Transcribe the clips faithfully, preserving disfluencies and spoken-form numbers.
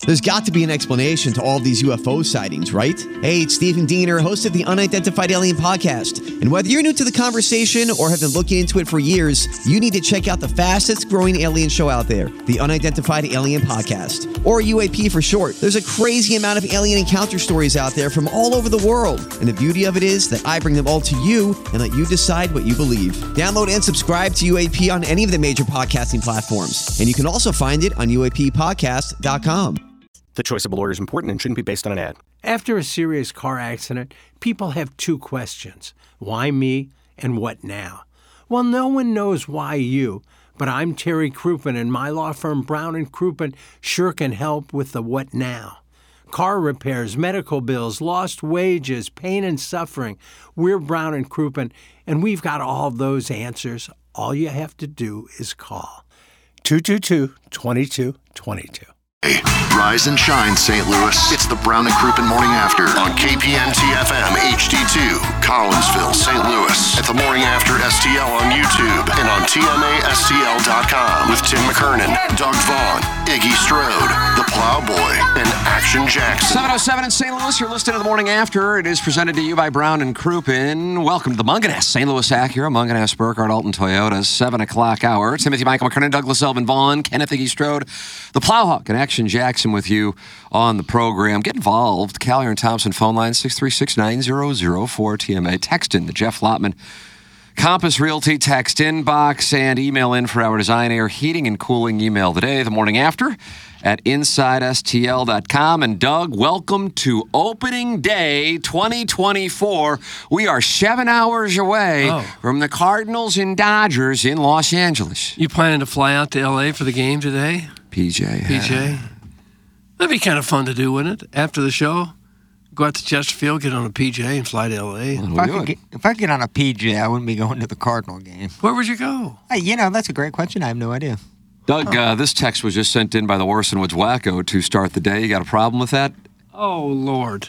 There's got to be an explanation to all these U F O sightings, right? Hey, it's Stephen Diener, host of the Unidentified Alien Podcast. And whether you're new to the conversation or have been looking into it for years, you need to check out the fastest growing alien show out there, the Unidentified Alien Podcast, or U A P for short. There's a crazy amount of alien encounter stories out there from all over the world. And the beauty of it is that I bring them all to you and let you decide what you believe. Download and subscribe to U A P on any of the major podcasting platforms. And you can also find it on U A P podcast dot com. The choice of a lawyer is important and shouldn't be based on an ad. After a serious car accident, people have two questions. Why me and what now? Well, no one knows why you, but I'm Terry Crouppen, and my law firm Brown and Crouppen sure can help with the what now. Car repairs, medical bills, lost wages, pain and suffering. We're Brown and Crouppen, and we've got all those answers. All you have to do is call. two two two, two two two two. Rise and shine, Saint Louis. It's the Brown and Crouppen Morning After on K P N T F M H D two, Collinsville, Saint Louis. At the Morning After S T L on YouTube and on T M A S T L dot com with Tim McKernan, Doug Vaughn, Iggy Strode, the Plowboy, and Action Jackson. seven oh seven in Saint Louis. You're listening to the Morning After. It is presented to you by Brown and Crouppen. Welcome to the Munganess Saint Louis Acura, Munganess Burkhardt Alton Toyota, seven o'clock hour. Timothy Michael McKernan, Douglas Elvin Vaughn, Kenneth Iggy Strode, the Plowhawk, and Action Jackson with you on the program. Get involved. Callier and Thompson phone line six three six, nine zero zero four T M A. Text in the Jeff Lotman Compass Realty text inbox and email in for our design, air, heating, and cooling email today, the morning after at inside S T L dot com. And Doug, welcome to opening day twenty twenty-four. We are seven hours away oh. from the Cardinals and Dodgers in Los Angeles. You planning to fly out to L A for the game today? P J. P J? That'd be kind of fun to do, wouldn't it? After the show, go out to Chesterfield, get on a P J, and fly to L A. Well, if, I could get, if I could get on a P J, I wouldn't be going to the Cardinal game. Where would you go? Hey, you know, that's a great question. I have no idea. Doug, uh, this text was just sent in by the Warson Woods Wacko to start the day. You got a problem with that? Oh, Lord.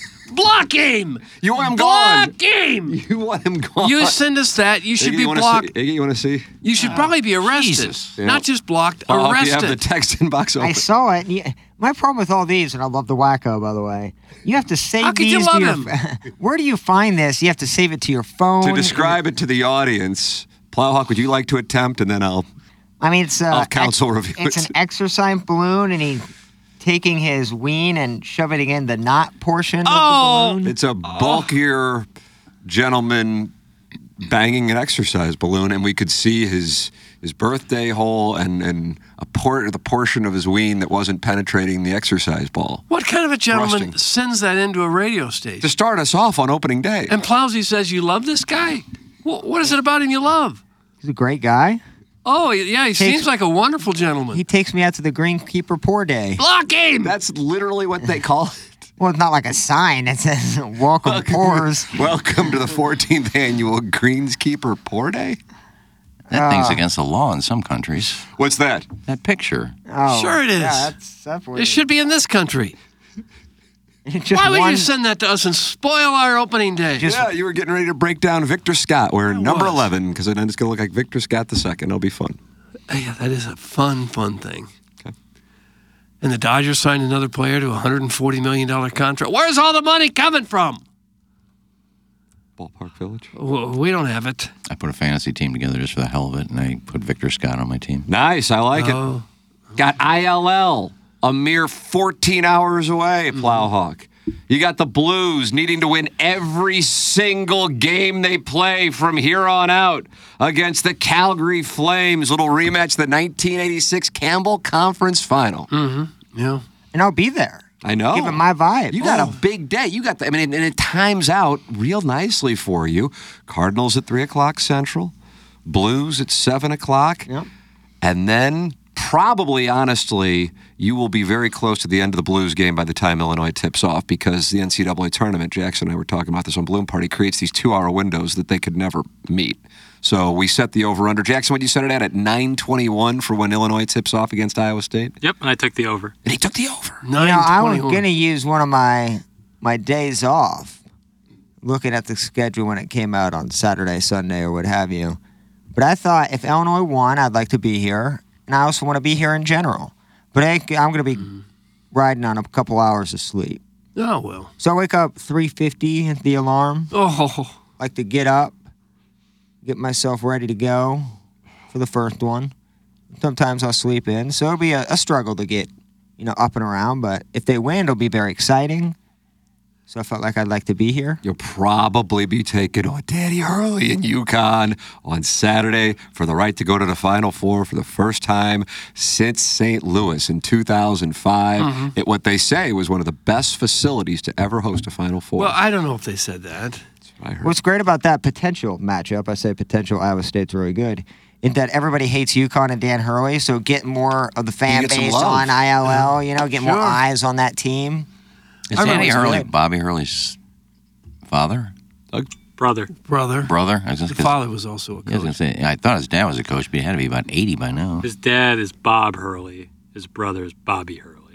Block him! You want him Block gone? Block him! You want him gone? You send us that. You should Iggy, be you blocked. See, Iggy, you want to see? You should uh, probably be arrested. Yeah. Not just blocked, oh, arrested. You have the text inbox open. I saw it. And you, my problem with all these, and I love the Wacko, by the way, you have to save How could these you love to your, him? Where do you find this? You have to save it to your phone. To describe it to the audience, Plowhawk, would you like to attempt, and then I'll... I mean, it's, uh, I'll counsel ex- review it's it. an exercise balloon, and he taking his ween and shoving it in the knot portion oh, of the balloon. It's a bulkier gentleman banging an exercise balloon, and we could see his his birthday hole and, and a por- the portion of his ween that wasn't penetrating the exercise ball. What kind of a gentleman Thrusting. sends that into a radio station? To start us off on opening day. And Plowsy says, you love this guy? Well, what is it about him you love? He's a great guy. Oh, yeah, he Takes, seems like a wonderful gentleman. He takes me out to the Greenkeeper Poor Day. Block him! That's literally what they call it. Well, it's not like a sign that says welcome, Welcome, poors. welcome to the fourteenth annual Greenskeeper Poor Day. That uh, thing's against the law in some countries. What's that? That picture. Oh, Sure it is. Yeah, that's, that's It should be in this country. Just Why would one, you send that to us and spoil our opening day? Just- Yeah, you were getting ready to break down Victor Scott. We're I number was. eleven, because then it's going to look like Victor Scott the second. It'll be fun. Yeah, that is a fun, fun thing. Okay. And the Dodgers signed another player to a one hundred forty million dollars contract. Where's all the money coming from? Ballpark Village. Well, we don't have it. I put a fantasy team together just for the hell of it, and I put Victor Scott on my team. Nice, I like Oh. it. Got I L L, a mere fourteen hours away, Plowhawk. You got the Blues needing to win every single game they play from here on out against the Calgary Flames. Little rematch, the nineteen eighty-six Campbell Conference Final. Mm-hmm. Yeah. and I'll be there. I know. Give it my vibe. You got Oh. a big day. You got the, I mean, and it times out real nicely for you. Cardinals at three o'clock Central, Blues at seven o'clock, Yep. and then probably, honestly, you will be very close to the end of the Blues game by the time Illinois tips off, because the N C double A tournament, Jackson and I were talking about this on Bloom Party, creates these two-hour windows that they could never meet. So we set the over-under. Jackson, what did you set it at? At nine twenty-one for when Illinois tips off against Iowa State? Yep, and I took the over. And he took the over. You know, I was going to use one of my my days off, looking at the schedule when it came out on Saturday, Sunday, or what have you. But I thought if Illinois won, I'd like to be here, and I also want to be here in general. But I, I'm going to be riding on a couple hours of sleep. Oh, well. So I wake up three fifty at the alarm. Oh. Like to get up, get myself ready to go for the first one. Sometimes I'll sleep in, so it'll be a, a struggle to get, you know, up and around. But if they win, it'll be very exciting. So I felt like I'd like to be here. You'll probably be taking on Danny Hurley in UConn on Saturday for the right to go to the Final Four for the first time since Saint Louis in two thousand five. Mm-hmm. It, what they say was one of the best facilities to ever host a Final Four. Well, I don't know if they said that. That's what I heard. What's great about that potential matchup, I say potential, Iowa State's really good, is that everybody hates UConn and Dan Hurley, so get more of the fan You get some base love. on I L L, you know, get more Sure. eyes on that team. Is I remember Danny it's Hurley good. Bobby Hurley's father? Brother. Brother. Brother? I was The just gonna- father was also a I was going coach. to say, I thought his dad was a coach, but he had to be about eighty by now. His dad is Bob Hurley. His brother is Bobby Hurley.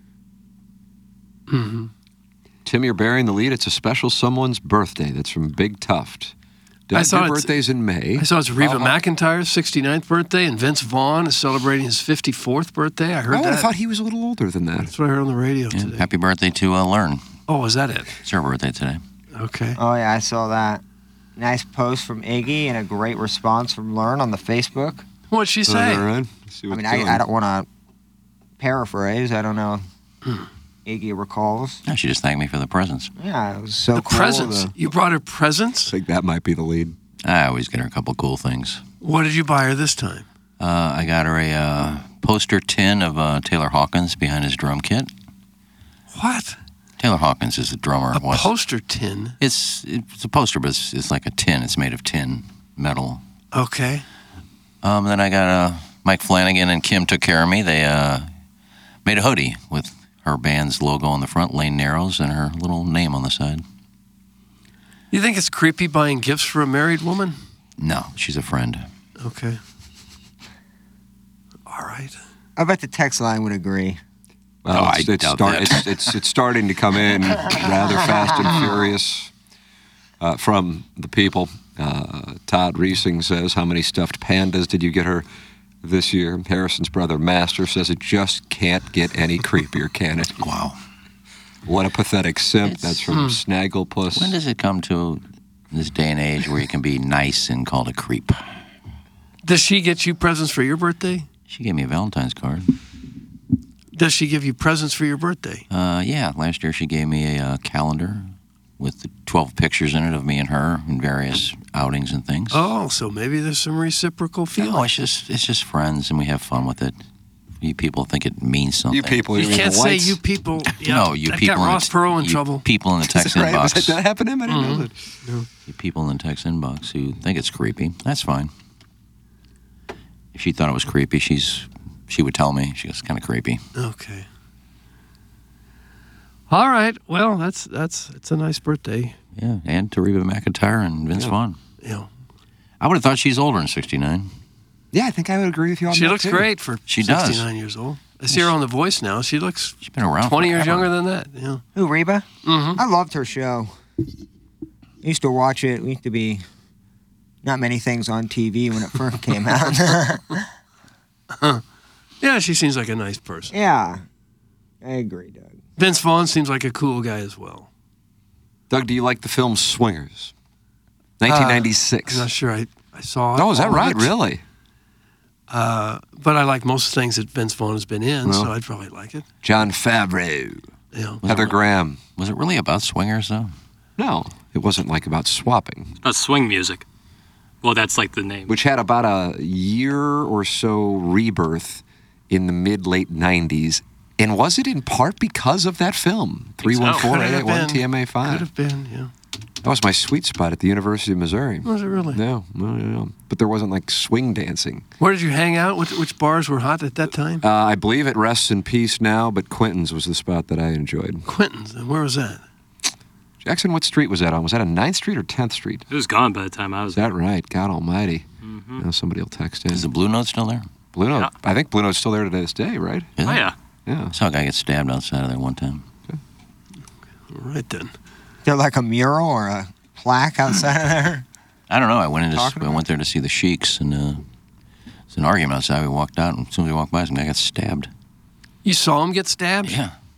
Mm-hmm. Tim, you're bearing the lead. It's a special someone's birthday. That's from Big Tuft. Doug, I saw your it's- birthday's in May. I saw it's Reba Oh, McEntire's sixty-ninth birthday, and Vince Vaughn is celebrating his fifty-fourth birthday. I heard Oh, that. I thought he was a little older than that. That's what I heard on the radio Yeah, today. happy birthday to uh, Learn. Oh, is that it? It's her birthday today. Okay. Oh, yeah, I saw that. Nice post from Iggy and a great response from Learn on the Facebook. What'd she say? All right. See I what's mean, I, doing. I don't want to paraphrase. I don't know if Iggy recalls. No, she just thanked me for the presents. Yeah, it was so The cool. presents. to- You brought her I presents? think that might be the lead. I always get her a couple cool things. What did you buy her this time? Uh, I got her a uh, poster tin of uh, Taylor Hawkins behind his drum kit. What? Taylor Hawkins is the drummer. A Was- poster tin? It's it's a poster, but it's, it's like a tin. It's made of tin, metal. Okay. Um, then I got uh, Mike Flanagan and Kim took care of me. They uh, made a hoodie with her band's logo on the front, Lane Narrows, and her little name on the side. You think it's creepy buying gifts for a married woman? No, she's a friend. Okay. All right. I bet the text line would agree. Well, Oh, it's, I it's, doubt start, that. it's, it's, it's starting to come in rather fast and furious uh, from the people. Uh, Todd Reesing says, how many stuffed pandas did you get her this year? Harrison's brother, Master, says it just can't get any creepier, can it? Wow. What a pathetic simp. It's- That's from Snagglepuss. When does it come to this day and age where you can be nice and called a creep? Does she get you presents for your birthday? She gave me a Valentine's card. Does she give you presents for your birthday? Uh, yeah, last year she gave me a uh, calendar with the twelve pictures in it of me and her in various outings and things. Oh, so maybe there's some reciprocal feeling. No, it's just it's just friends, and we have fun with it. You people think it means something. You people, You mean can't the say whites? you people. Yeah, no, you that people. got in Ross the, Perot in you trouble. People in the Is text that right? Was inbox. that, that happened to him? I didn't know that. You people in the text inbox who think it's creepy. That's fine. If she thought it was creepy, she's she would tell me. She goes, kind of creepy. Okay. All right. Well, that's that's it's a nice birthday. Yeah, and to Reba McEntire and Vince Yeah. Vaughn. Yeah. I would have thought she's older than sixty-nine. Yeah, I think I would agree with you on She that, looks too. great for She does. sixty-nine years old. I see her on The Voice now. She looks She's been around twenty years forever. younger than that. Yeah. Who, Reba? Mm-hmm. I loved her show. I used to watch it. We used to be not many things on T V when it first came out. Yeah, she seems like a nice person. Yeah, I agree, Doug. Vince Vaughn seems like a cool guy as well. Doug, do you like the film Swingers? nineteen ninety-six. I'm not sure I, I saw it. Oh, is that all of right? it. Really? Uh, but I like most things that Vince Vaughn has been in, Well. so I'd probably like it. John Favreau. Yeah. Heather Graham. Was it really about swingers, though? No, it wasn't like about swapping, Uh, swing music. Well, that's like the name. which had about a year or so rebirth in the mid late nineties. And was it in part because of that film? three one four, eight eight one, T M A Could five. have been, yeah. That was my sweet spot at the University of Missouri. Was it really? No, no, no, no. But there wasn't like swing dancing. Where did you hang out? Which, which bars were hot at that time? Uh, I believe it rests in peace now, but Quentin's was the spot that I enjoyed. Quentin's. And where was that? Jackson, what street was that on? Was that on ninth Street or tenth Street? It was gone by the time I was Is that right? God almighty. Mm-hmm. Now somebody will text in. Is the Blue Note still there? Blue Note. Yeah. I think Blue Note's still there to this day, right? Is Oh, it? yeah. Yeah. I saw a guy get stabbed outside of there one time. All right, then. There like a mural or a plaque outside of there? I don't know. I went in. Talking I about? went there to see the Sheiks, and uh, it's an argument outside. We walked out, and as soon as we walked by, some guy got stabbed. You saw him get stabbed? Yeah,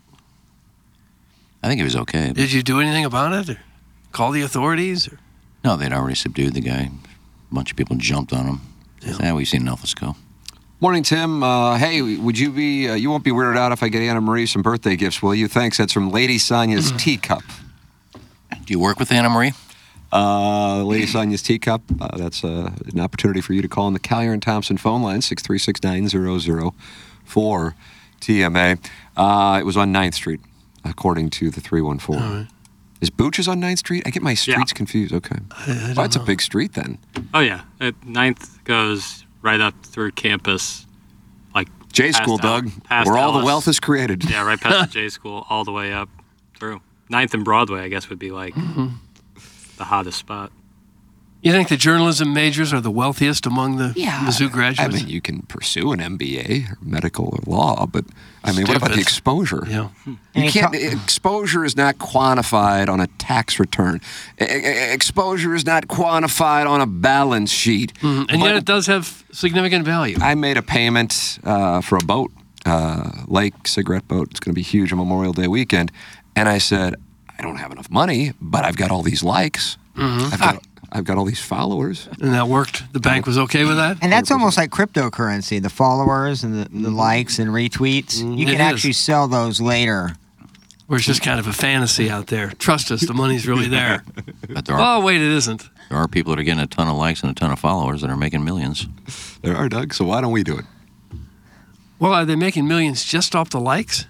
I think he was okay. Did you do anything about it? Or call the authorities? Or? No, they'd already subdued the guy. A bunch of people jumped on him. Yeah, yeah we've seen enough. Let's go. Morning, Tim. Uh, hey, would you be, uh, you won't be weirded out if I get Anna Marie some birthday gifts, will you? Thanks. That's from Lady Sonia's Teacup. Do you work with Anna Marie? Uh, Lady Sonia's Teacup. Uh, that's uh, an opportunity for you to call on the Collier and Thompson phone line, six three six, nine zero zero four T M A. Uh, it was on ninth Street, according to the three one four. Right. Is Booch's on ninth Street? I get my streets yeah. confused. Okay. I, I well, that's know. a big street then. Oh, yeah. At ninth goes right up through campus. Like J School, Doug, where all the wealth is created. Yeah, right past the J School, all the way up through. ninth and Broadway, I guess, would be like mm-hmm. the hottest spot. You think the journalism majors are the wealthiest among the yeah. Mizzou graduates? I mean, you can pursue an M B A or medical or law, but I mean, Stupid. What about the exposure? Yeah. You can't, exposure is not quantified on a tax return. Exposure is not quantified on a balance sheet. Mm-hmm. And but yet it does have significant value. I made a payment uh, for a boat, uh, Lake cigarette boat. It's going to be huge on Memorial Day weekend. And I said, I don't have enough money, but I've got all these likes. Mm-hmm. I've got, I've got all these followers. And that worked? The bank was okay with that? And that's almost like cryptocurrency, the followers and the, the likes and retweets. Mm-hmm. You can it actually is. sell those later. Or it's just kind of a fantasy out there. Trust us, the money's really there. But there are, oh, wait, it isn't. There are people that are getting a ton of likes and a ton of followers that are making millions. There are, Doug, so why don't we do it? Well, are they making millions just off the likes?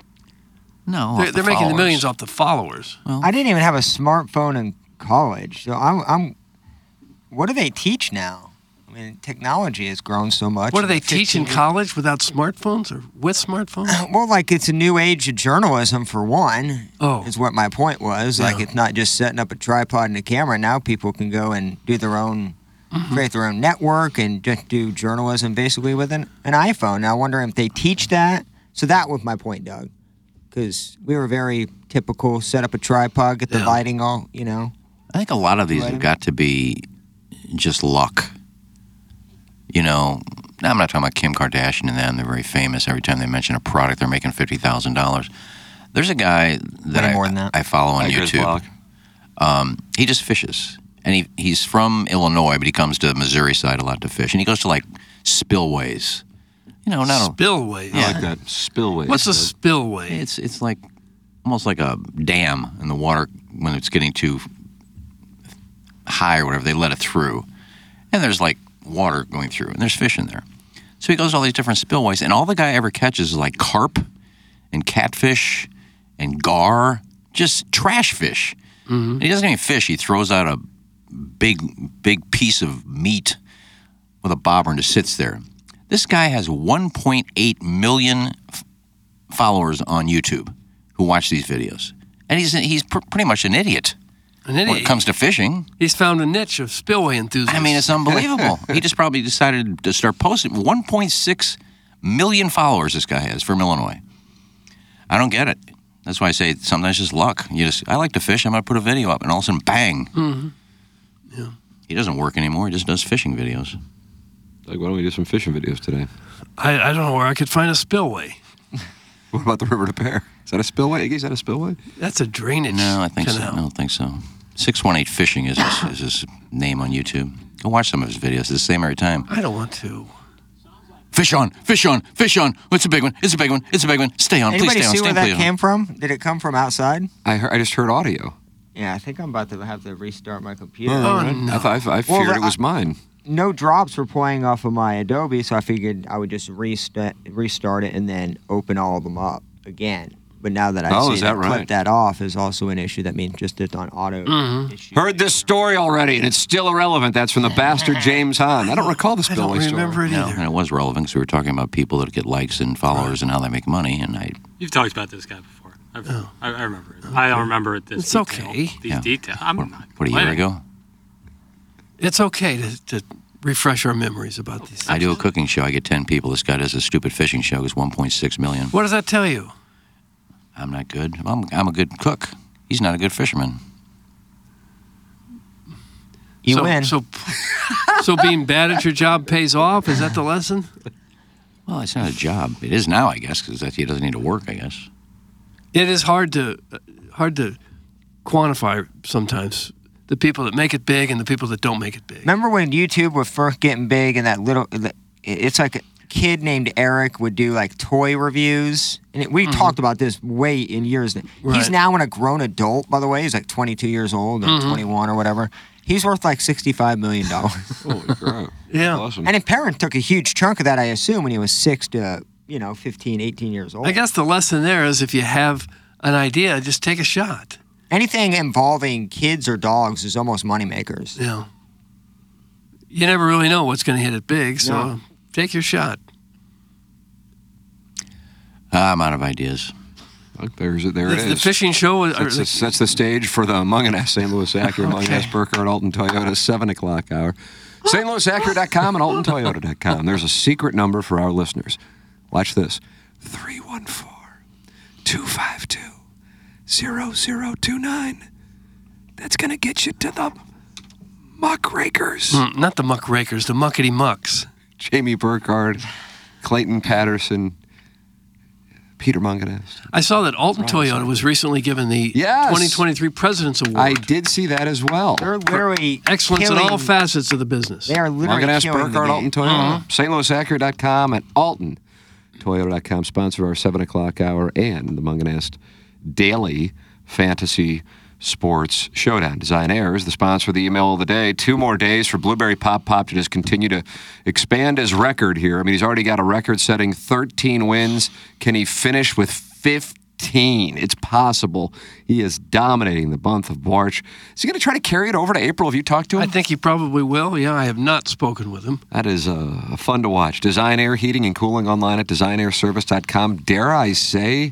No, They're, the they're making the followers. millions off the followers. Well, I didn't even have a smartphone in college, so I'm, I'm. What do they teach now? I mean, technology has grown so much. What do they teach in college without smartphones or with smartphones? Well, like it's a new age of journalism for one. Oh, is what my point was. Yeah. Like it's not just setting up a tripod and a camera. Now people can go and do their own, mm-hmm. create their own network and just do journalism basically with an, an iPhone. Now I wonder if they teach that. So that was my point, Doug. Because we were very typical, set up a tripod, get the yeah. lighting all, you know. I think a lot of these have got to be just luck. You know, I'm not talking about Kim Kardashian and them. They're very famous. Every time they mention a product, they're making fifty thousand dollars. There's a guy that I, more than that. I follow on like YouTube. Um, he just fishes. And he he's from Illinois, but he comes to the Missouri side a lot to fish. And he goes to, like, spillways. You know, not spillway. I like that spillway. What's a spillway? It's it's like almost like a dam, and the water when it's getting too high or whatever, they let it through, and there's like water going through, and there's fish in there. So he goes to all these different spillways, and all the guy ever catches is like carp and catfish and gar, just trash fish. Mm-hmm. And he doesn't even fish. He throws out a big big piece of meat with a bobber and just sits there. This guy has one point eight million f- followers on YouTube who watch these videos. And he's he's pr- pretty much an idiot, an idiot when it comes to fishing. He's found a niche of spillway enthusiasts. I mean, it's unbelievable. He just probably decided to start posting. one point six million followers this guy has from Illinois. I don't get it. That's why I say sometimes it's just luck. You just, I like to fish. I'm going to put a video up, and all of a sudden, bang. Mm-hmm. Yeah. He doesn't work anymore. He just does fishing videos. Like, why don't we do some fishing videos today? I, I don't know where I could find a spillway. What about the River to Pear? Is that a spillway? Is that a spillway? That's a drainage No, I think canal. so. I don't think so. six one eight Fishing is his, is his name on YouTube. Go watch some of his videos. It's the same every time. I don't want to. Fish on, fish on, fish on. It's a big one. It's a big one. It's a big one. Stay on, Anybody please stay on. see Stay where on, that please came on. from? Did it come from outside? I heard, I just heard audio. Yeah, I think I'm about to have to restart my computer. Oh, Oh, right. no. I, thought, I, I feared Well, it was I- mine. No drops were playing off of my Adobe, so I figured I would just restart, restart it and then open all of them up again. But now that I Oh, see is that, that right? clip that off is also an issue. That means just it's on auto. Mm-hmm. issue. Heard this story already, and it's still irrelevant. That's from the bastard James Hahn. I don't recall the I don't spillway story. remember it No, either. and it was relevant because we were talking about people that get likes and followers and how they make money. And I, You've talked about this guy before. I've, I, I remember it. I don't remember it this It's detail, okay. These Yeah. details. I'm what, not what a year complaining. ago, It's okay to, to refresh our memories about these things. I do a cooking show. I get ten people. This guy does a stupid fishing show. It's one point six million. What does that tell you? I'm not good. I'm, I'm a good cook. He's not a good fisherman. You so, win. So, so being bad at your job pays off? Is that the lesson? Well, it's not a job. It is now, I guess, because he doesn't need to work, I guess. It is hard to hard to quantify sometimes. The people that make it big and the people that don't make it big. Remember when YouTube was first getting big and that little, it's like a kid named Eric would do like toy reviews. And it, we mm-hmm. talked about this way in years. Right. He's now a grown adult, by the way. He's like twenty-two years old or mm-hmm. twenty-one or whatever. He's worth like sixty-five million dollars. Holy crap. Yeah. Awesome. And his parent took a huge chunk of that, I assume, when he was six to, you know, fifteen, eighteen years old. I guess the lesson there is if you have an idea, just take a shot. Anything involving kids or dogs is almost moneymakers. Yeah. You never really know what's going to hit it big, so no. take your shot. I'm out of ideas. Look, there's it. There the, it is. The fishing show. That's, the, that's the stage for the Munganess Saint Louis Acura, okay. Munganess Burkhardt Alton Toyota seven o'clock hour. Saint Louis Acura dot com and Alton Toyota dot com. There's a secret number for our listeners. Watch this: three one four, two five two, zero zero two nine. That's gonna get you to the muckrakers. Mm, not the muckrakers, the muckety mucks. Jamie Burkhardt, Clayton Patterson, Peter Munganess. I saw that Alton Toyota was recently given the yes. twenty twenty-three President's Award. I did see that as well. They're literally excellence killing, in all facets of the business. They are literally Munganess killing Burkhardt Alton Toyota. Uh-huh. Saint Louis Acura dot com and Alton Toyota dot com sponsor our seven o'clock hour and the Munganess Daily Fantasy Sports Showdown. Design Air is the sponsor of the email of the day. Two more days for Blueberry Pop Pop to just continue to expand his record here. I mean, he's already got a record-setting thirteen wins. Can he finish with fifteen? It's possible. He is dominating the month of March. Is he going to try to carry it over to April? Have you talked to him? I think he probably will. Yeah, I have not spoken with him. That is uh, fun to watch. Design Air Heating and Cooling online at design air service dot com. Dare I say,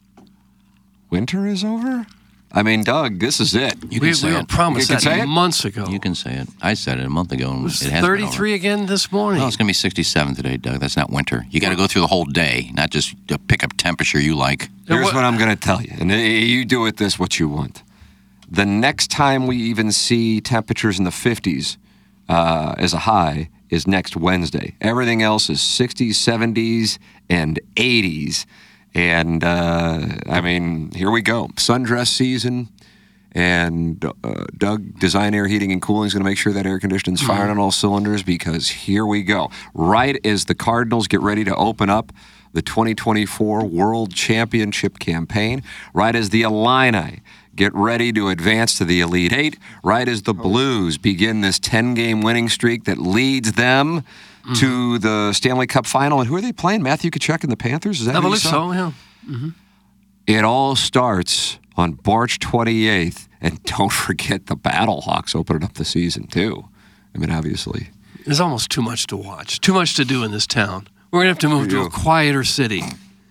winter is over? I mean, Doug, this is it. You can we say we it. were promised You can that say it? months ago. You can say it. I said it a month ago. And It was it has thirty-three again this morning. No, it's going to be sixty-seven today, Doug. That's not winter. You got to go through the whole day, not just to pick up temperature you like. Here's what- what I'm going to tell you, and you do with this what you want. The next time we even see temperatures in the fifties uh, as a high is next Wednesday. Everything else is sixties, seventies, and eighties. And, uh, I mean, here we go. Sundress season. And uh, Doug, Design Air Heating and Cooling is going to make sure that air conditioning's firing on all cylinders because here we go. Right as the Cardinals get ready to open up the twenty twenty-four World Championship campaign, right as the Illini get ready to advance to the Elite Eight, right as the Blues begin this ten-game winning streak that leads them mm-hmm. to the Stanley Cup Final. And who are they playing? Matthew Tkachuk and the Panthers? Is that I who you believe saw? so, yeah. Mm-hmm. It all starts on March twenty-eighth, and don't forget the Battlehawks opening up the season, too. I mean, obviously. There's almost too much to watch, too much to do in this town. We're going to have to move to a quieter city.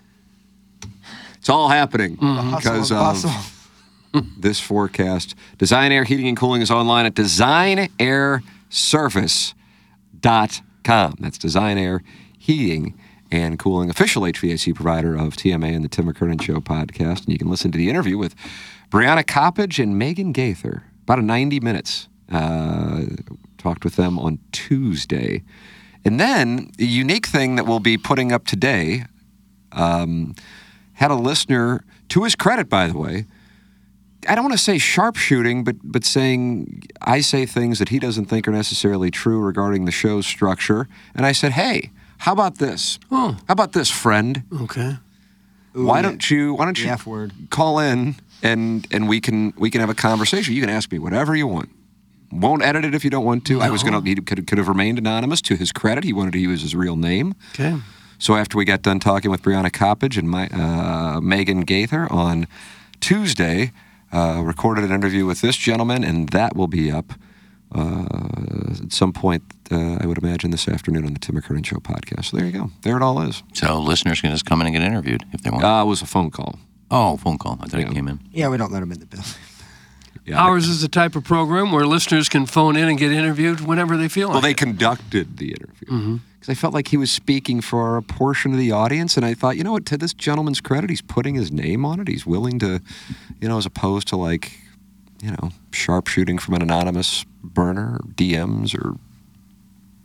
It's all happening Mm-hmm. because of this forecast. Design Air Heating and Cooling is online at design air service dot com. That's Design Air Heating and Cooling, official H V A C provider of T M A and the Tim McKernan Show podcast. And you can listen to the interview with Brianna Coppage and Megan Gaither. About a ninety minutes. Uh, talked with them on Tuesday. And then, a unique thing that we'll be putting up today, um, had a listener, to his credit, by the way, I don't want to say sharpshooting, but but saying I say things that he doesn't think are necessarily true regarding the show's structure. And I said, hey, how about this? Oh. How about this, friend? Okay. Ooh, why the- don't you why don't the you F word. call in and and we can we can have a conversation. You can ask me whatever you want. Won't edit it if you don't want to. I was No. gonna he could could have remained anonymous. To his credit, he wanted to use his real name. Okay. So after we got done talking with Brianna Coppage and my, uh, Megan Gaither on Tuesday, uh, recorded an interview with this gentleman, and that will be up uh, at some point, uh, I would imagine, this afternoon on the Tim McKernan Show podcast. So there you go. There it all is. So listeners can just come in and get interviewed if they want. Uh, it was a phone call. oh, phone call. I thought Yeah. it came in. Yeah, we don't let them in the building. Yeah, Ours is the type of program where listeners can phone in and get interviewed whenever they feel Well, like they it. conducted the interview. Mm-hmm. Because I felt like he was speaking for a portion of the audience, and I thought, you know what, to this gentleman's credit, he's putting his name on it. He's willing to, you know, as opposed to like, you know, sharpshooting from an anonymous burner, or D Ms, or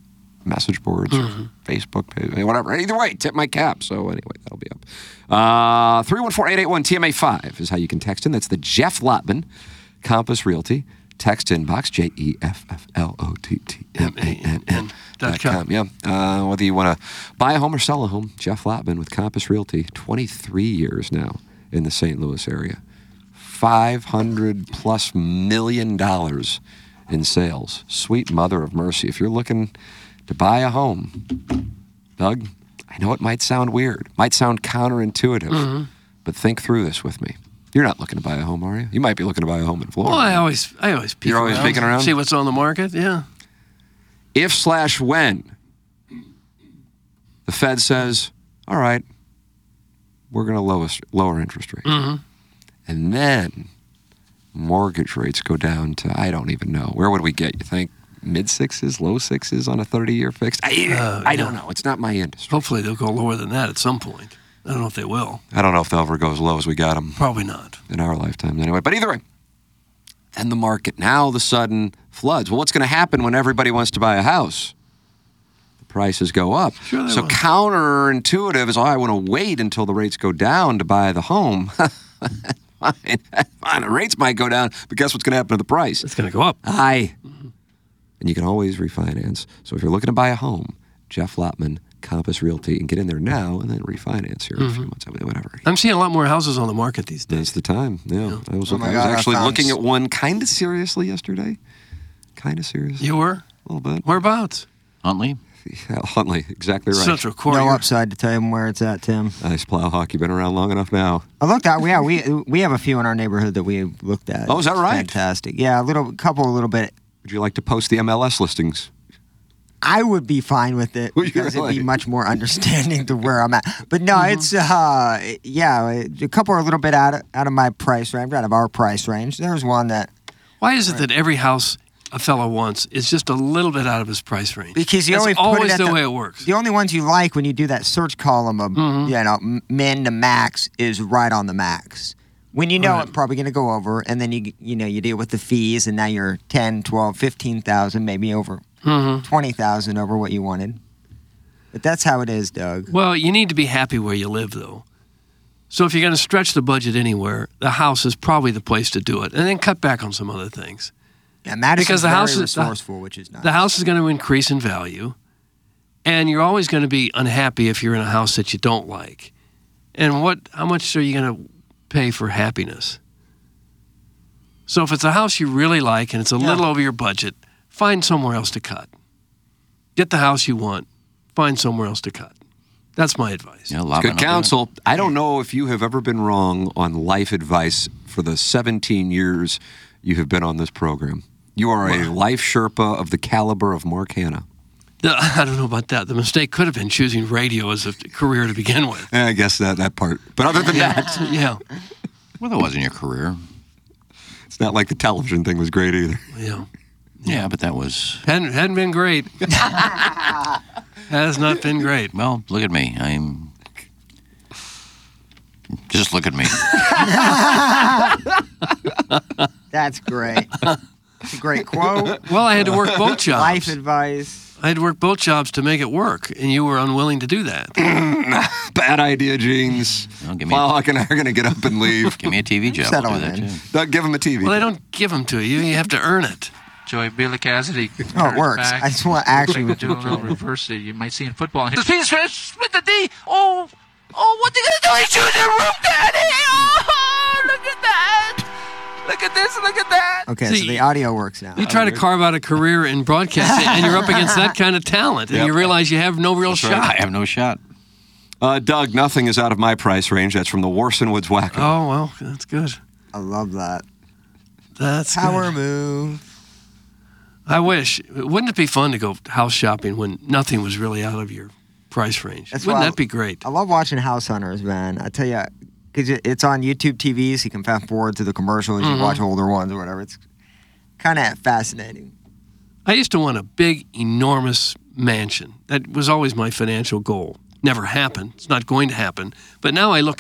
message boards, mm-hmm. or Facebook page, whatever. Either way, tip my cap. So anyway, that'll be up. Uh, three one four, eight eight one, T M A five is how you can text in. That's the Jeff Lotman, Compass Realty. Text inbox, J E F F L O T T M A N N dot com. Yeah. Uh, whether you want to buy a home or sell a home, Jeff Lotman with Compass Realty, twenty-three years now in the Saint Louis area. five hundred plus million dollars in sales. Sweet mother of mercy. If you're looking to buy a home, Doug, I know it might sound weird, might sound counterintuitive, mm-hmm. but think through this with me. You're not looking to buy a home, are you? You might be looking to buy a home in Florida. Well, I always, I always peek You're always around, peeking around? See what's on the market, yeah. If slash when the Fed says, all right, we're going to lower, lower interest rates. Mm-hmm. And then mortgage rates go down to, I don't even know. Where would we get, you think? Mid sixes, low sixes on a thirty-year fixed? I, uh, I yeah. don't know. It's not my industry. Hopefully they'll go lower than that at some point. I don't know if they will. I don't know if they'll ever go as low as we got them. Probably not. In our lifetimes anyway. But either way, then the market now all of a sudden floods. Well, what's going to happen when everybody wants to buy a house? The prices go up. Sure they so will. counterintuitive is, oh, I want to wait until the rates go down to buy the home. Fine. Fine. The rates might go down, but guess what's going to happen to the price? It's going to go up. Aye. Mm-hmm. And you can always refinance. So if you're looking to buy a home, Jeff Lotman, Compass Realty, and get in there now and then refinance here in a few months, whatever. I'm seeing a lot more houses on the market these days. That's the time, yeah. yeah. I was, Oh my I was God, I actually found looking s- at one kind of seriously yesterday. Kind of seriously. You were? A little bit. Whereabouts? Huntley? Yeah, Huntley, exactly right. Central Quarter. No upside to tell him where it's at, Tim. Nice plow hockey. Been around long enough now. I looked at, yeah, we we have a few in our neighborhood that we looked at. Oh, is that It's right? Fantastic. Yeah, a little, couple, a little bit. Would you like to post the M L S listings? I would be fine with it Would you because really? it'd be much more understanding to where I'm at. But no, Mm-hmm. it's uh, yeah, a couple are a little bit out of out of my price range, out of our price range. There's one that Why is it that every house a fellow wants is just a little bit out of his price range? because you That's only put always it at the, the way it works. The only ones you like when you do that search column of Mm-hmm. you know m- min to max is right on the max. When you know Right. it's probably going to go over, and then you you know you deal with the fees, and now you're ten, twelve, fifteen thousand, maybe over Mm-hmm. twenty thousand over what you wanted. But that's how it is, Doug. Well, you need to be happy where you live, though. So if you're going to stretch the budget anywhere, the house is probably the place to do it, and then cut back on some other things. Yeah, Madison's Because the very house is- resourceful, which is nice. The house is going to increase in value, and you're always going to be unhappy if you're in a house that you don't like. And what? How much are you going to pay for happiness? So if it's a house you really like and it's a Yeah. little over your budget, find somewhere else to cut. Get the house you want. Find somewhere else to cut. That's my advice. Yeah, Good Lotman, counsel. I don't know if you have ever been wrong on life advice for the seventeen years you have been on this program. You are a life Sherpa of the caliber of Mark Hanna. The- I don't know about that. The mistake could have been choosing radio as a career to begin with. I guess that, that part. But other than that, Yeah, Well, that wasn't your career. it's not like the television thing was great either. yeah. Yeah, but that was, Hadn't, hadn't been great. Has not been great. well, look at me. I'm, just look at me. That's great. It's a great quote. Well, I had to work both jobs. Life advice. I had to work both jobs to make it work, and you were unwilling to do that. Bad idea, Jeans. Well, give me- Plowhawk and I are going to get up and leave. Give me a T V job. I'll Settle do that in. too. Doug, give him a T V. Well, they don't give them to you. You have to earn it. Joey Billy Cassidy. Oh, it works. I just want actually. Like doing a little reverse that you might see in football. The Phoenix split the D. Oh, oh, what they gonna do? He's shooting the roof, Daddy. Oh, look at that. Look at this. Look at that. Okay, See, so the audio works now. You try to carve out a career in broadcasting, and you're up against that kind of talent, and Yep. you realize you have no real I shot. have no shot. Uh, Doug, nothing is out of my price range. That's from the Warson Woods Wacko. Oh, well, that's good. I love that. That's Power good. move. I wish. Wouldn't it be fun to go house shopping when nothing was really out of your price range? That's Wouldn't why I- that be great? I love watching House Hunters, man. I tell you, because it's on YouTube T V, so you can fast forward to the commercials. Mm-hmm. You watch older ones or whatever. It's kind of fascinating. I used to want a big, enormous mansion. That was always my financial goal. Never happened. It's not going to happen. But now I look at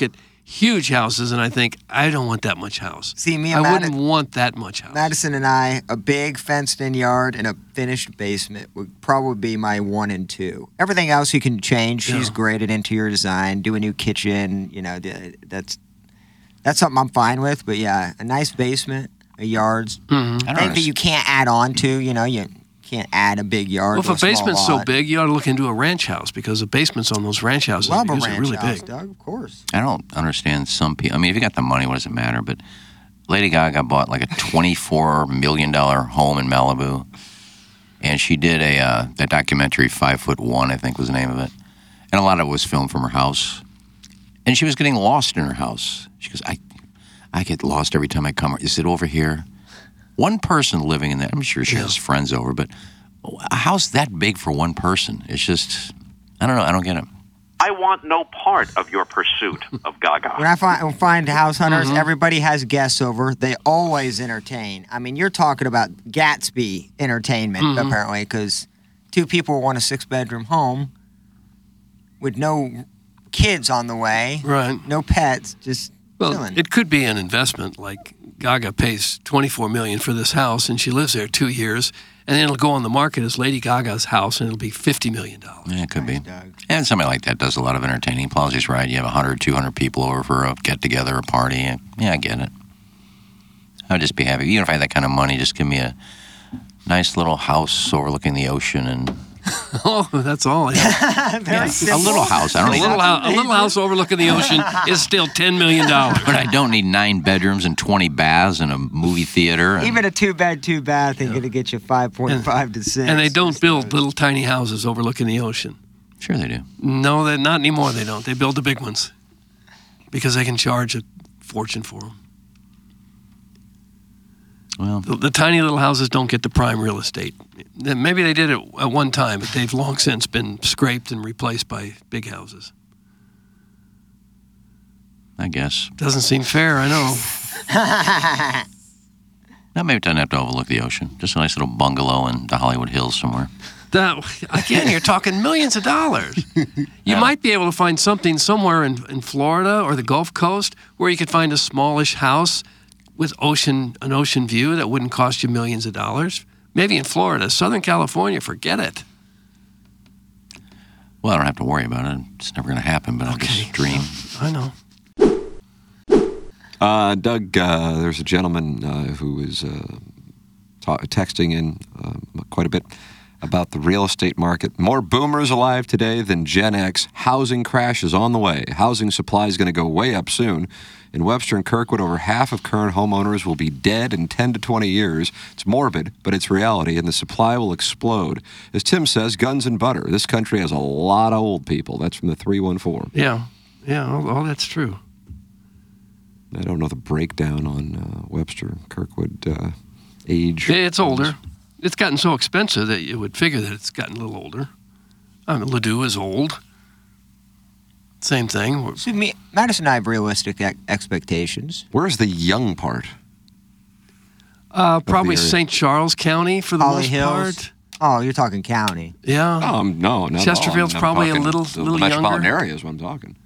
huge houses, and I think, I don't want that much house. See, me I and wouldn't Madi- want that much house. Madison and I, a big fenced-in yard and a finished basement would probably be my one and two. Everything else you can change. She's Yeah. great at interior design, do a new kitchen. You know, d- that's that's something I'm fine with. But yeah, a nice basement, a yard's Mm-hmm. I don't thing that you can't add on to. You know, you can't add a big yard. Well, to if a a small basement's so lot. big, you ought to look into a ranch house because the basements on those ranch houses Love are a usually ranch really house, big. Doug. Of course. I don't understand some people. I mean, if you got the money, what does it matter? But Lady Gaga bought like a twenty-four million dollars home in Malibu, and she did a uh, that documentary, Five Foot One, I think was the name of it, and a lot of it was filmed from her house. And she was getting lost in her house. She goes, I, I get lost every time I come. Is it over here? One person living in that. I'm sure she has friends over, but a house that big for one person, it's just, I don't know. I don't get it. I want no part of your pursuit of Gaga. When I find, find house hunters, Mm-hmm. everybody has guests over. They always entertain. I mean, you're talking about Gatsby entertainment, Mm-hmm. apparently, because two people want a six-bedroom home with no kids on the way, Right. no pets, just Well, chilling. it could be an investment. Like Gaga pays twenty-four million dollars for this house, and she lives there two years, and then it'll go on the market as Lady Gaga's house, and it'll be fifty million dollars. Yeah, it could Nice, be. Doug. And somebody like that does a lot of entertaining. Plowsy's right. You have one hundred, two hundred people over for a get-together, a party. Yeah, I get it. I'd just be happy. Even if I had that kind of money, just give me a nice little house overlooking the ocean and Oh, that's all. Yeah. Very a simple. little house. I a, don't need, little house, a little house overlooking the ocean is still ten million dollars. but I don't need nine bedrooms and twenty baths and a movie theater. And, Even a two-bed, two-bath ain't going to get you five point five to six. And they don't build little tiny houses overlooking the ocean. sure they do. No, they not anymore. They don't. They build the big ones because they can charge a fortune for them. Well, The, the tiny little houses don't get the prime real estate. Maybe they did it at one time, but they've long since been scraped and replaced by big houses. I guess. Doesn't seem fair, I know. Now maybe it doesn't have to overlook the ocean. Just a nice little bungalow in the Hollywood Hills somewhere. That, again, you're talking millions of dollars. You Yeah. might be able to find something somewhere in, in Florida or the Gulf Coast where you could find a smallish house with ocean an ocean view that wouldn't cost you millions of dollars. Maybe in Florida. Southern California, forget it. Well, I don't have to worry about it. It's never going to happen, but I'll just dream. I know. Uh, Doug, uh, there's a gentleman uh, who is uh, ta- texting in uh, quite a bit about the real estate market. More boomers alive today than Gen X. Housing crash is on the way. Housing supply is going to go way up soon. In Webster and Kirkwood, over half of current homeowners will be dead in ten to twenty years. It's morbid, but it's reality, and the supply will explode. As Tim says, guns and butter. This country has a lot of old people. That's from the three one four. Yeah. Yeah, all, all that's true. I don't know the breakdown on uh, Webster Kirkwood uh, age. Yeah, it's older. It's gotten so expensive that you would figure that it's gotten a little older. I mean, Ladue is old. Same thing. We're- So me, Madison and I have realistic ex- expectations. Where's the young part? Uh, probably area. Saint Charles County for the Holly most Hills. part. Oh, you're talking county. Yeah. Um, no, no. Chesterfield's probably a little- the, little the metropolitan younger. area is what I'm talking.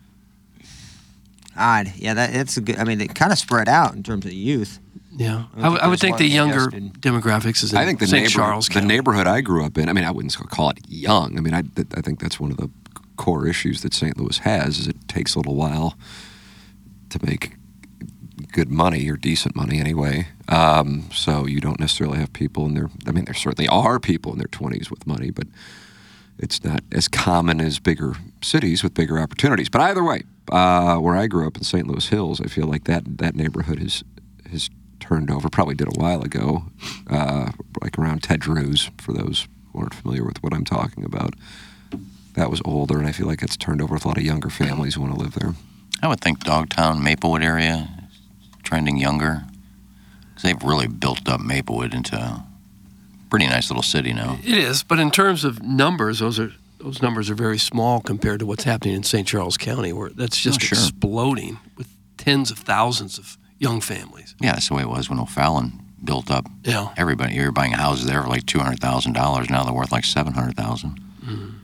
Odd. Yeah, that it's a good. I mean, it kind of spread out in terms of youth. Yeah. I don't I, would- think I would there's think one the younger congested. demographics is in I think the Saint neighbor, Charles the County. neighborhood I grew up in. I mean, I wouldn't call it young. I mean, I, I think that's one of the core issues that Saint Louis has. Is it takes a little while to make good money or decent money anyway. Um, so you don't necessarily have people in their. I mean, there certainly are people in their twenties with money, but it's not as common as bigger cities with bigger opportunities. But either way, uh, where I grew up in Saint Louis Hills, I feel like that that neighborhood has has turned over. Probably did a while ago, uh, like around Ted Drew's. For those who aren't familiar with what I'm talking about, that was older, and I feel like it's turned over with a lot of younger families who want to live there. I would think Dogtown, Maplewood area, trending younger. Because they've really built up Maplewood into a pretty nice little city now. It is, but in terms of numbers, those are those numbers are very small compared to what's happening in Saint Charles County, where that's just Oh, sure. exploding with tens of thousands of young families. Yeah, that's the way it was when O'Fallon built up. Yeah. Everybody, you were buying houses there for like two hundred thousand dollars. Now they're worth like seven hundred thousand dollars. Mm.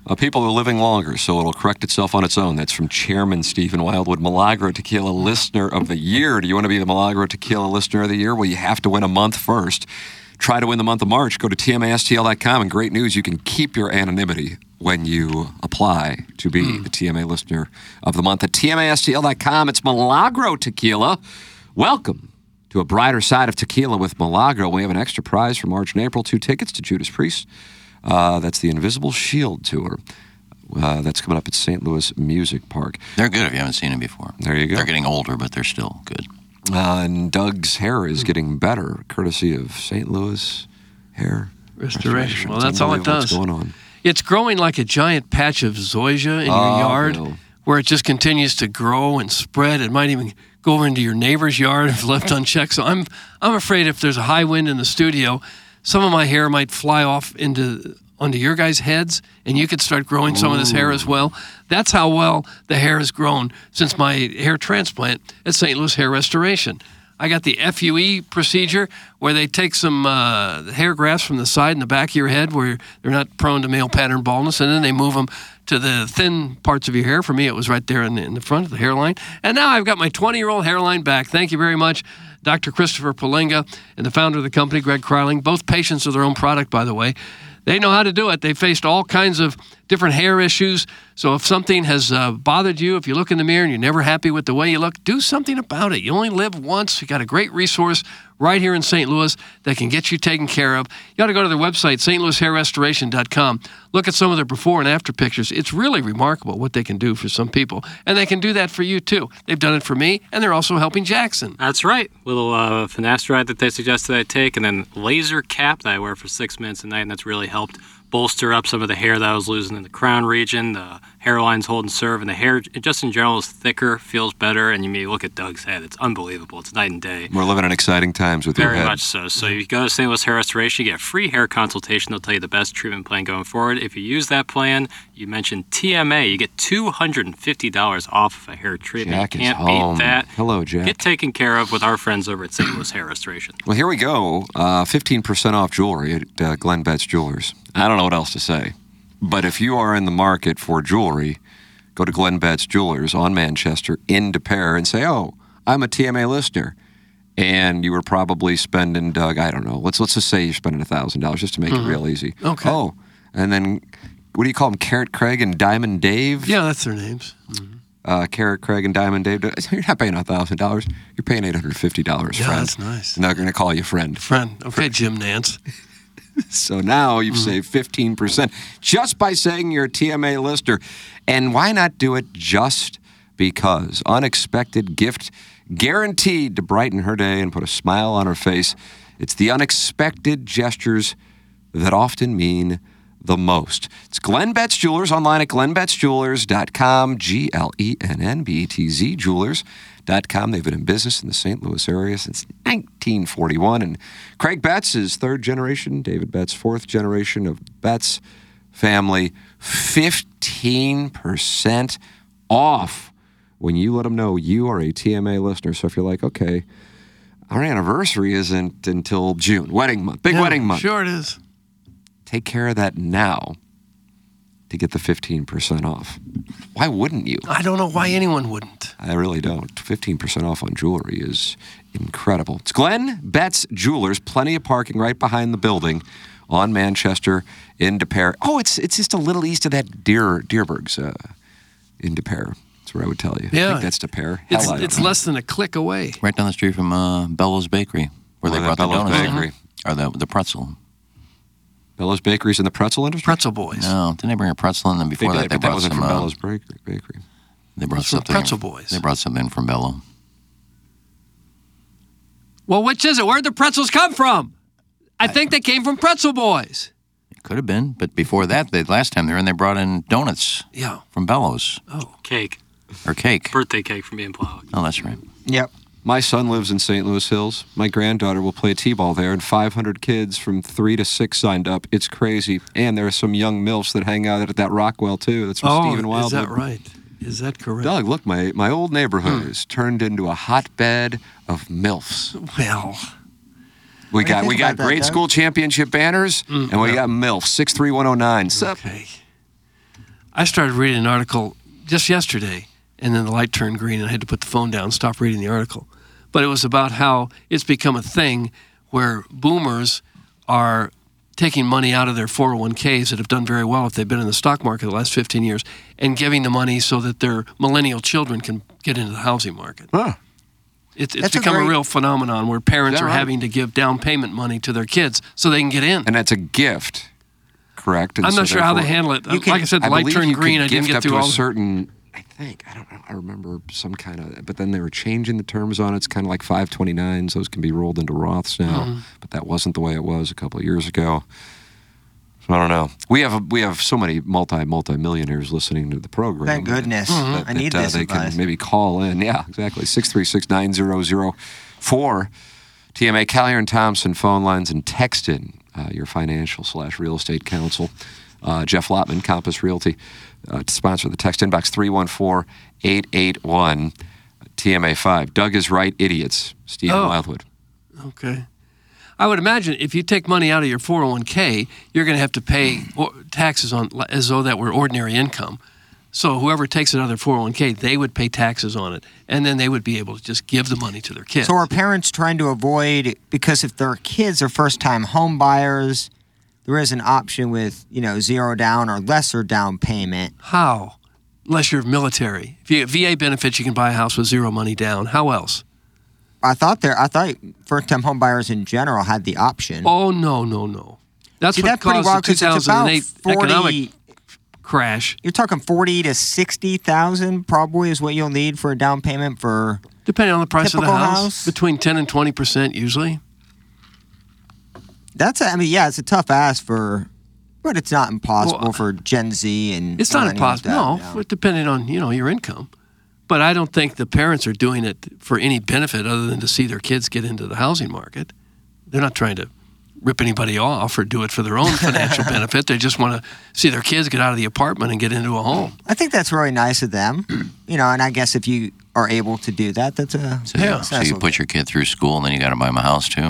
Uh, people are living longer, so it'll correct itself on its own. That's from Chairman Stephen Wildwood, Milagro Tequila Listener of the Year. Do you want to be the Milagro Tequila Listener of the Year? Well, you have to win a month first. Try to win the month of March. Go to T M A S T L dot com, and great news, you can keep your anonymity when you apply to be mm. the T M A Listener of the Month. At T M A S T L dot com, it's Milagro Tequila. Welcome to a brighter side of tequila with Milagro. We have an extra prize for March and April, two tickets to Judas Priest. Uh, that's the Invisible Shield Tour. Uh, that's coming up at Saint Louis Music Park. They're good if you haven't seen them before. There you go. They're getting older, but they're still good. Uh, and Doug's hair is getting better, courtesy of Saint Louis Hair Restoration. Restoration. Well, It's that's all it does. What's going on? It's growing like a giant patch of zoysia in Oh, your yard, Bill. where it just continues to grow and spread. It might even go over into your neighbor's yard if left unchecked. So I'm I'm afraid if there's a high wind in the studio, some of my hair might fly off into onto your guys' heads, and you could start growing some of this hair as well. That's how well the hair has grown since my hair transplant at Saint Louis Hair Restoration. I got the F U E procedure where they take some uh, hair grafts from the side and the back of your head where they're not prone to male pattern baldness, and then they move them to the thin parts of your hair. For me, it was right there in the, in the front of the hairline. And now I've got my twenty-year-old hairline back. Thank you very much, Doctor Christopher Palenga and the founder of the company, Greg Kryling, both patients of their own product, by the way. They know how to do it. They faced all kinds of different hair issues. So if something has uh, bothered you, if you look in the mirror and you're never happy with the way you look, do something about it. You only live once. You got a great resource right here in Saint Louis that can get you taken care of. You ought to go to their website, Saint Louis Hair Restoration dot com. Look at some of their before and after pictures. It's really remarkable what they can do for some people. And they can do that for you, too. They've done it for me, and they're also helping Jackson. That's right. Little uh, finasteride that they suggested I take, and then laser cap that I wear for six minutes a night, and that's really helped bolster up some of the hair that I was losing in the crown region. The hairline's holding serve, and the hair, just in general, is thicker, feels better, and you may look at Doug's head. It's unbelievable. It's night and day. We're living in exciting times with your Very head. much so. So you go to Saint Louis Hair Restoration, you get a free hair consultation. They'll tell you the best treatment plan going forward. If you use that plan, you mentioned T M A, you get two hundred fifty dollars off of a hair treatment. Jack you is can't home. beat that. Hello, Jack. Get taken care of with our friends over at Saint Louis Hair Restoration. Well, here we go. Uh, fifteen percent off jewelry at uh, Glenn Betts Jewelers. I don't know what else to say. But if you are in the market for jewelry, go to Glenn Betts Jewelers on Manchester in De Pere and say, oh, I'm a T M A listener. And you were probably spending, Doug, I don't know. Let's let's just say you're spending one thousand dollars just to make Mhm. it real easy. Okay. Oh, and then what do you call them? Carrot Craig and Diamond Dave? Yeah, that's their names. Uh, Carrot Craig and Diamond Dave. You're not paying one thousand dollars. You're paying eight hundred fifty dollars, Yeah, friend. that's nice. And they're going to call you friend. Friend. Okay, Jim Nance. So now you've saved fifteen percent just by saying you're a T M A listener. And why not do it just because? Unexpected gift guaranteed to brighten her day and put a smile on her face. It's the unexpected gestures that often mean the most. It's Glenn Betts Jewelers online at glenn betts jewelers dot com, G L E N N B E T Z jewelers dot com. They've been in business in the Saint Louis area since nineteen forty-one. And Craig Betts is third generation, David Betts, fourth generation of Betts family. fifteen percent off when you let them know you are a T M A listener. So if you're like, okay, our anniversary isn't until June, wedding month, big Yeah, wedding month. Sure it is. Take care of that now to get the fifteen percent off. Why wouldn't you? I don't know why anyone wouldn't. I really don't. fifteen percent off on jewelry is incredible. It's Glenn Betts Jewelers. Plenty of parking right behind the building on Manchester in De Pere. Oh, it's it's just a little east of that Deer Deerberg's uh, in De Pere. That's where I would tell you. I Yeah. think that's De Pere. It's, Hell, I don't it's know. less than a click away. Right down the street from uh, Bellows Bakery, where Oh, they that brought the Bellows donuts. Bakery. Or the, the pretzel. Bellows Bakery's in the pretzel industry? Pretzel Boys. No, didn't they bring a pretzel in? And They before did, that, they but that brought wasn't some. from uh, Bellows Bakery. Bakery. They brought It's from something. Pretzel Boys. They brought something in from Bello. Well, which is it? Where'd the pretzels come from? I think they came from Pretzel Boys. It could have been, but before that, they last time they were in, they brought in donuts. Yeah. From Bellows. Oh. Cake. Or cake. Birthday cake from me and Plowek. Oh, that's right. Yep. My son lives in Saint Louis Hills. My granddaughter will play t-ball there, and five hundred kids from three to six signed up. It's crazy. And there are some young MILFs that hang out at that Rockwell, too. That's from Oh, Stephen Wildwood. is that right? Is that correct? Doug, look, my, my old neighborhood has turned into a hotbed of MILFs. Well, We do you got think we got about that, grade Doug? school championship banners, and we got MILF, six three one oh nine. Sup? okay. I started reading an article just yesterday, and then the light turned green, and I had to put the phone down and stop reading the article. But it was about how it's become a thing where boomers are taking money out of their four oh one k's that have done very well if they've been in the stock market the last fifteen years and giving the money so that their millennial children can get into the housing market. Huh. It's, it's That's a become a, great- real phenomenon where parents Is that are right? having to give down payment money to their kids so they can get in. And that's a gift, correct? And I'm so not sure how they therefore- handle it. You can- like I said, the I light believe turned you could green. I didn't gift get up through to all a the certain. I think I don't know. I remember some kind of, but then they were changing the terms on it. It's kind of like five twenty-nines. Those can be rolled into Roths now, Mm-hmm. but that wasn't the way it was a couple of years ago. So I don't know. We have we have so many multi multi millionaires listening to the program. Thank goodness. that- I need that, uh, this They advice. can maybe call in. Yeah, exactly. Six three six nine zero zero four. T M A Collier and Thompson phone lines and text in uh, your financial slash real estate counsel. Uh, Jeff Lotman, Compass Realty, uh, to sponsor the text inbox three one four, eight eight one, T M A five. Doug is right, idiots. Stephen Oh. Wildwood. Okay. I would imagine if you take money out of your four oh one k, you're going to have to pay or- taxes on as though that were ordinary income. So whoever takes it out of their four oh one k, they would pay taxes on it, and then they would be able to just give the money to their kids. So are parents trying to avoid, because if their kids are first-time home buyers, there is an option with, you know, zero down or lesser down payment. How? Unless you're military. If you get V A benefits, you can buy a house with zero money down. How else? I thought there. I thought first-time home buyers in general had the option. Oh, no, no, no. That's See, what that's pretty caused wild the two 'cause it's thousand about eight forty. economic crash. You're talking forty to sixty thousand, probably is what you'll need for a down payment for. Depending on the price of the Typical house, house? between ten and twenty percent usually. That's. A, I mean, yeah, it's a tough ask for, but it's not impossible Well, for Gen Z and. It's not millennials impossible. to No, have, for- depending on, you know, your income. But I don't think the parents are doing it for any benefit other than to see their kids get into the housing market. They're not trying to rip anybody off or do it for their own financial benefit. They just want to see their kids get out of the apartment and get into a home. I think that's really nice of them, you know. And I guess if you are able to do that, that's a. So, you- so you put your kid through school, and then you got to buy him a house too.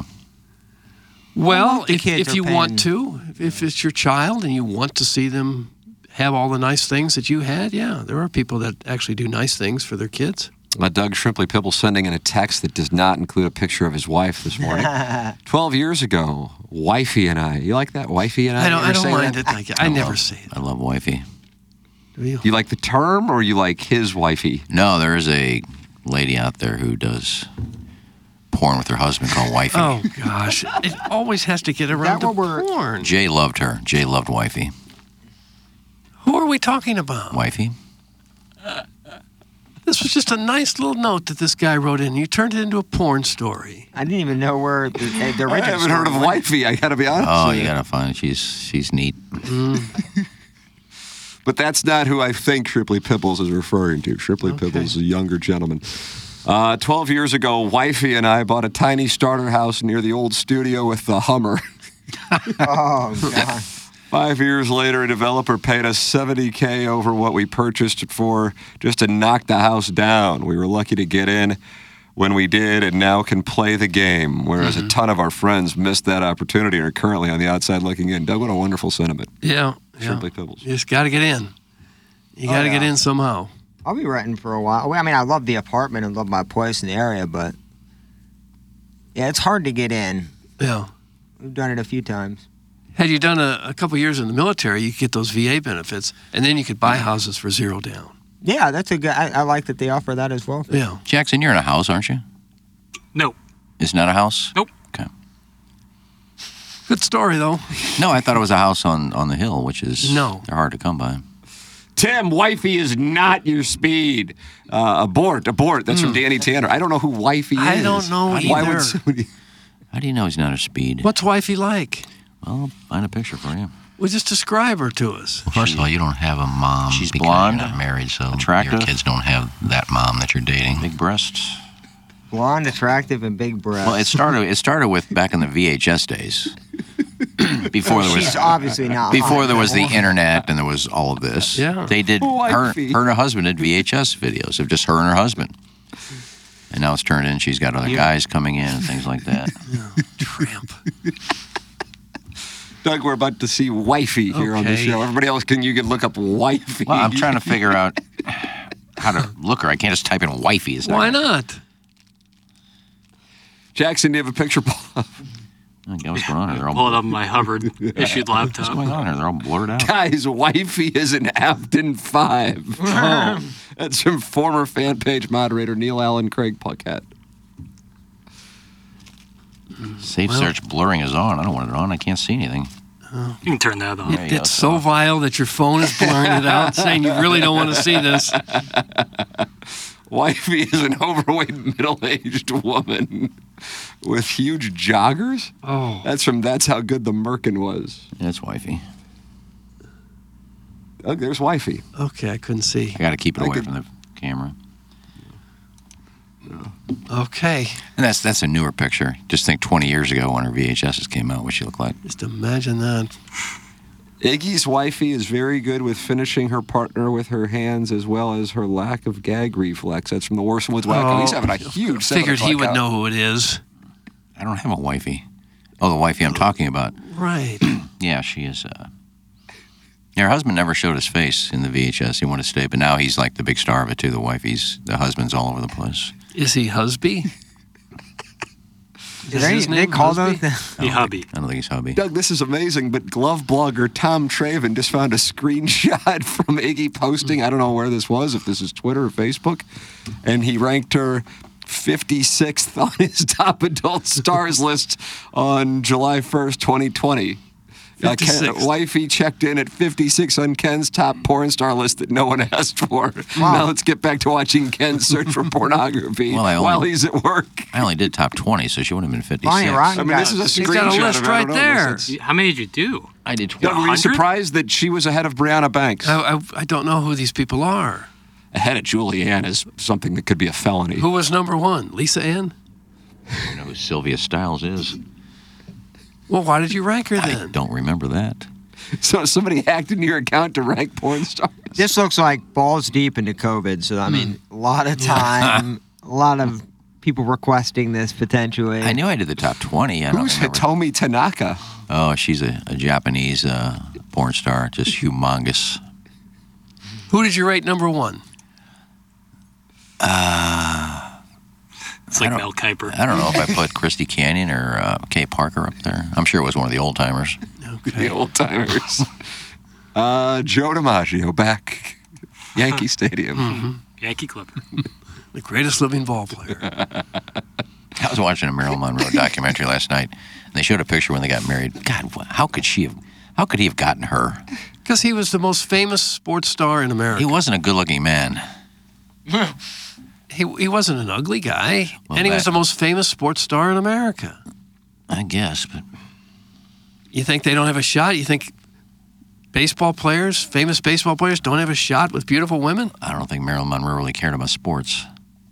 Well, the if, kids if are you want paying- to, if- if it's your child and you want to see them have all the nice things that you had, yeah, there are people that actually do nice things for their kids. Uh, Doug Shrimply Pibble sending in a text that does not include a picture of his wife this morning. Twelve years ago, wifey and I. You like that, wifey and I? I don't, You I ever don't say mind that? it. Like, I, never say it. I love wifey. Do you? You like the term, or you like his wifey? No, there is a lady out there who does porn with her husband called wifey. Oh, gosh. It always has to get around to what we're- porn. Jay loved her. Jay loved wifey. Who are we talking about? Wifey? This was just a nice little note that this guy wrote in. You turned it into a porn story. I didn't even know where the, the original. I haven't heard of story went. wifey. I got to be honest. Oh, with you gotta find it. She's she's neat. But that's not who I think Shrimply Pibbles is referring to. Shrimply Okay. Pibbles is a younger gentleman. Uh, Twelve years ago, wifey and I bought a tiny starter house near the old studio with the Hummer. Oh God. Five years later, a developer paid us seventy K over what we purchased it for just to knock the house down. We were lucky to get in when we did and now can play the game, whereas Mm-hmm. a ton of our friends missed that opportunity and are currently on the outside looking in. Doug, what a wonderful sentiment. Yeah. yeah. Shrimply Pibbles. You just got to get in. You got to Oh, yeah. get in somehow. I'll be renting for a while. Well, I mean, I love the apartment and love my place in the area, but yeah, it's hard to get in. Yeah. We've done it a few times. Had you done a, a couple years in the military, you could get those V A benefits, and then you could buy houses for zero down. Yeah, that's a good. I, I like that they offer that as well. Yeah. Jackson, you're in a house, aren't you? No. It's not a house? Nope. Okay. Good story, though. No, I thought it was a house on, on the hill, which is No. they're hard to come by. Tim, wifey is not your speed. Uh, abort, abort. That's from Danny Tanner. I don't know who wifey is. I don't know Why either. would somebody... How do you know he's not a speed? What's wifey like? Well, I'll find a picture for you. Well, just describe her to us. Well, first of all, you don't have a mom She's because blonde, you're not married, so attractive. your kids don't have that mom that you're dating. Big breasts. Blonde, attractive, and big breasts. Well, it started. It started with back in the V H S days. Before there was She's obviously not. before hot there was the anymore. internet and there was all of this. Yeah. They did her, Wifey. her and her husband did V H S videos of just her and her husband. And now it's turned in. She's got other guys coming in and things like that. Tramp. Doug, we're about to see wifey here on the Okay. show. Everybody else, can you can look up wifey? Well, I'm trying to figure out how to look her. I can't just type in wifey. It's not Why gonna- not? Jackson, do you have a picture pulled up? Okay, what's going on here? They're all, Pull it up on my Hubbard issued what's laptop. going on here? They're all blurred out. Guys, wifey is an Afton five. Oh, that's from former fan page moderator Neil Allen Craig Puckett. Safe Well- search blurring is on. I don't want it on. I can't see anything. You can turn that on. There you go. It's so vile that your phone is blurring it out, saying you really don't want to see this. Wifey is an overweight, middle-aged woman with huge joggers. Oh. That's from That's How Good the Merkin Was. It's wifey. Oh, there's wifey. Okay, I couldn't see. I got to keep it I away could- from the camera. Okay. And that's that's a newer picture. Just think twenty years ago when her V H Ses came out, what she looked like. Just imagine that. Iggy's wifey is very good with finishing her partner with her hands as well as her lack of gag reflex. That's from the Worst Woods Wacko. He's having a huge seven Figured he o'clock would hour. know who it is. I don't have a wifey. Oh, the wifey I'm talking about. Right. Yeah, she is. Uh... Yeah, her husband never showed his face in the V H S. He wanted to stay, but now he's like the big star of it too. The wifey's, the husband's all over the place. Is he husby? Did Is they, his they name call Husby? those? The hubby. I don't think he's hubby. Doug, this is amazing, but glove blogger Tom Traven just found a screenshot from Iggy posting. I don't know where this was, if this is Twitter or Facebook, and he ranked her fifty-sixth on his top adult stars list on July first, twenty twenty. Uh, Ken, fifty-sixth. wifey checked in at fifty-six on Ken's top porn star list that no one asked for. Now let's get back to watching Ken search for pornography Well, I only- while he's at work. I only did top twenty, so she would have been fifty-six. Bonnie Rotten I mean, this is a He's screenshot. got a list of it. I right don't know unless there. it's- How many did you do? I did Doug, twenty. were you one hundred? surprised that she was ahead of Brianna Banks? I, I, I don't know who these people are. Ahead of Julianne is something that could be a felony. Who was number one? Lisa Ann? You know who Sylvia Stiles is? Well, why did you rank her I then? don't remember that. So somebody hacked into your account to rank porn stars? This looks like balls deep into COVID. So, I mean, a lot of time, a lot of people requesting this potentially. I knew I did the top twenty. I don't Who's remember. Hitomi Tanaka? Oh, she's a, a Japanese uh, porn star, just humongous. Who did you rate number one? Uh, It's like I Mel Kiper. I don't know if I put Christy Canyon or uh, Kay Parker up there. I'm sure it was one of the old timers. The old timers. uh, Joe DiMaggio back Yankee Stadium. Mm-hmm. Yankee Clipper. The greatest living ball player. I was watching a Marilyn Monroe documentary last night, and they showed a picture when they got married. God, wh- how could she have? How could he have gotten her? Because he was the most famous sports star in America. He wasn't a good-looking man. He, he wasn't an ugly guy, Well, and he was that- the most famous sports star in America. I guess, but You think they don't have a shot? You think baseball players, famous baseball players, don't have a shot with beautiful women? I don't think Marilyn Monroe really cared about sports.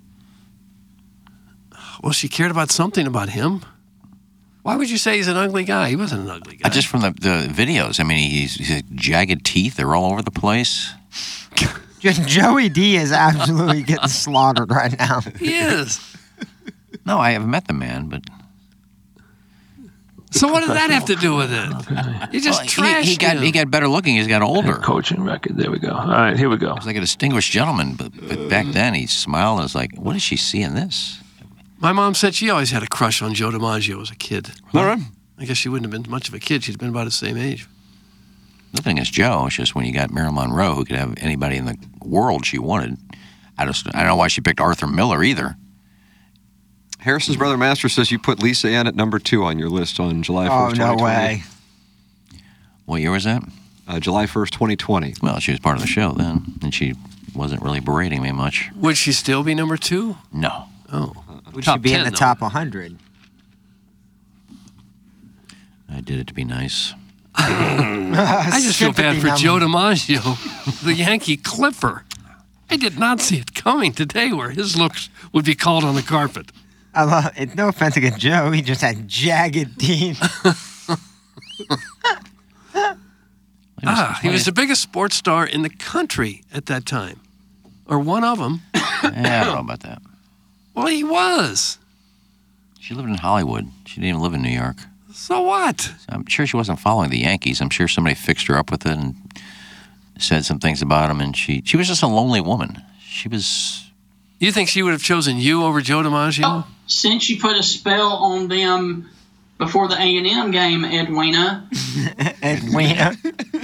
Well, she cared about something about him. Why would you say he's an ugly guy? He wasn't an ugly guy. Uh, just from the, the videos. I mean, he's, he's got jagged teeth. They're all over the place. Just Joey D is absolutely getting slaughtered right now. He is. No, I haven't met the man, but So what did that have to do with it? You just Well, trashed he, he got him. he got better looking. He's got older. Coaching record. There we go. All right, here we go. He was like a distinguished gentleman, but, but back then he smiled and was like, "What does she see in this?" My mom said she always had a crush on Joe DiMaggio as a kid. All right. I guess she wouldn't have been much of a kid. She'd been about the same age. Nothing against Joe. It's just when you got Marilyn Monroe, who could have anybody in the world she wanted. I just I don't know why she picked Arthur Miller either. Harrison's brother Master says you put Lisa Ann at number two on your list on July Oh, first, no twenty twenty. way. What year was that? Uh, July first, twenty twenty. Well, she was part of the show then, and she wasn't really berating me much. Would she still be number two? No. Oh. Would Top she be in ten, the though. top one hundred? I did it to be nice. I just feel bad Sympathy for number. Joe DiMaggio, the Yankee Clipper. I did not see it coming today where his looks would be called on the carpet. I love it. No offense against Joe. He just had jagged teeth. Ah, he was the biggest sports star in the country at that time. Or one of them. Yeah, I don't know about that. Well, he was. She lived in Hollywood. She didn't even live in New York. So what? I'm sure she wasn't following the Yankees. I'm sure somebody fixed her up with it and said some things about them, and she she was just a lonely woman. She was. You think she would have chosen you over Joe DiMaggio? Oh, since you put a spell on them before the A and M game, Edwina. Edwina.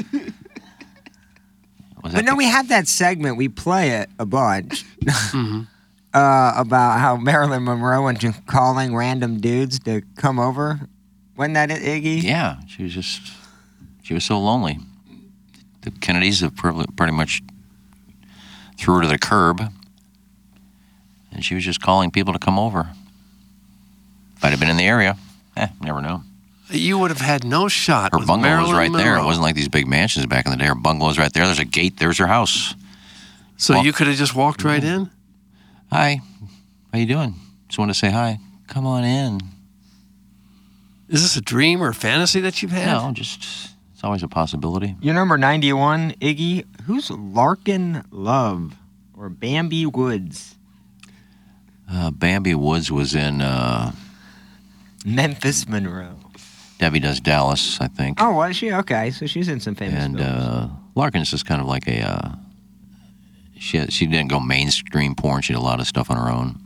But no, we have that segment. We play it a bunch. Mm-hmm. uh, about how Marilyn Monroe went to calling random dudes to come over. Wasn't that it, Iggy? Yeah, she was just, she was so lonely. The Kennedys have pretty much threw her to the curb, and she was just calling people to come over. If I'd have been in the area, eh, never know. You would have had no shot. Her with bungalow Marilyn was right Monroe. there. It wasn't like these big mansions back in the day. Her bungalow was right there. There's a gate. There's her house. So Well- you could have just walked right in? Hi, how you doing? Just wanted to say hi. Come on in. Is this a dream or a fantasy that you've had? No, just, it's always a possibility. Your number ninety-one, Iggy. Who's Larkin Love or Bambi Woods? Uh, Bambi Woods was in uh, Memphis Monroe. Debbie Does Dallas, I think. Oh, was she? Okay, so she's in some famous And films. uh, Larkin's just kind of like a, uh, she, she didn't go mainstream porn. She did a lot of stuff on her own.